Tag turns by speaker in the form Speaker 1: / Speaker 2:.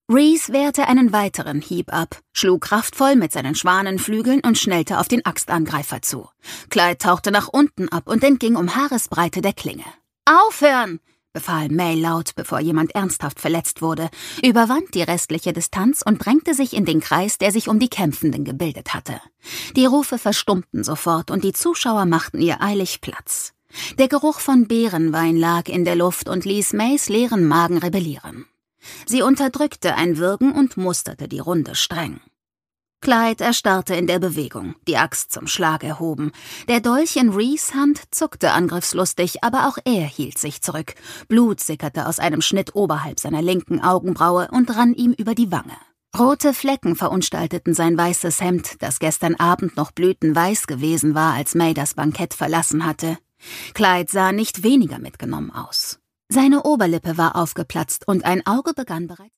Speaker 1: Reese wehrte einen weiteren Hieb ab, schlug kraftvoll mit seinen Schwanenflügeln und schnellte auf den Axtangreifer zu. Clyde tauchte nach unten ab und entging um Haaresbreite der Klinge. »Aufhören!« befahl May laut, bevor jemand ernsthaft verletzt wurde, überwand die restliche Distanz und drängte sich in den Kreis, der sich um die Kämpfenden gebildet hatte. Die Rufe verstummten sofort und die Zuschauer machten ihr eilig Platz. Der Geruch von Beerenwein lag in der Luft und ließ Mays leeren Magen rebellieren. Sie unterdrückte ein Würgen und musterte die Runde streng. Clyde erstarrte in der Bewegung, die Axt zum Schlag erhoben. Der Dolch in Rees' Hand zuckte angriffslustig, aber auch er hielt sich zurück. Blut sickerte aus einem Schnitt oberhalb seiner linken Augenbraue und rann ihm über die Wange. Rote Flecken verunstalteten sein weißes Hemd, das gestern Abend noch blütenweiß gewesen war, als May das Bankett verlassen hatte. Clyde sah nicht weniger mitgenommen aus. Seine Oberlippe war aufgeplatzt und ein Auge begann bereits